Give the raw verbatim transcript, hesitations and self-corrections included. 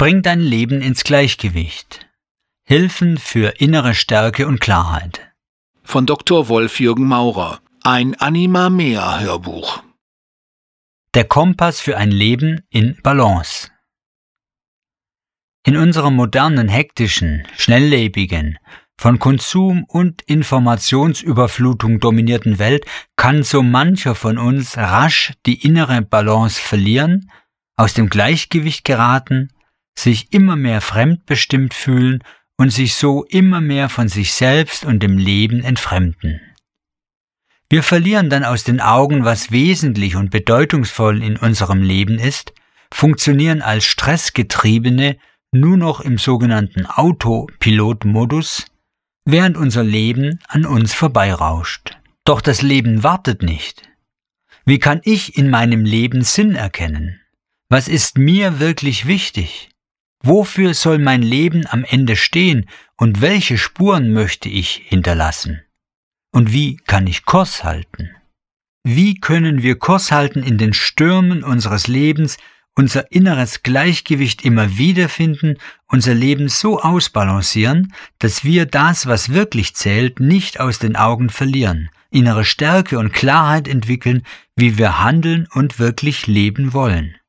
Bring dein Leben ins Gleichgewicht. Hilfen für innere Stärke und Klarheit. Von Doktor Wolf-Jürgen Maurer. Ein Anima-Mea-Hörbuch. Der Kompass für ein Leben in Balance. In unserer modernen, hektischen, schnelllebigen, von Konsum und Informationsüberflutung dominierten Welt kann so mancher von uns rasch die innere Balance verlieren, aus dem Gleichgewicht geraten, sich immer mehr fremdbestimmt fühlen und sich so immer mehr von sich selbst und dem Leben entfremden. Wir verlieren dann aus den Augen, was wesentlich und bedeutungsvoll in unserem Leben ist, funktionieren als Stressgetriebene nur noch im sogenannten Autopilot-Modus, während unser Leben an uns vorbeirauscht. Doch das Leben wartet nicht. Wie kann ich in meinem Leben Sinn erkennen? Was ist mir wirklich wichtig? Wofür soll mein Leben am Ende stehen und welche Spuren möchte ich hinterlassen? Und wie kann ich Kurs halten? Wie können wir Kurs halten in den Stürmen unseres Lebens, unser inneres Gleichgewicht immer wiederfinden, unser Leben so ausbalancieren, dass wir das, was wirklich zählt, nicht aus den Augen verlieren, innere Stärke und Klarheit entwickeln, wie wir handeln und wirklich leben wollen?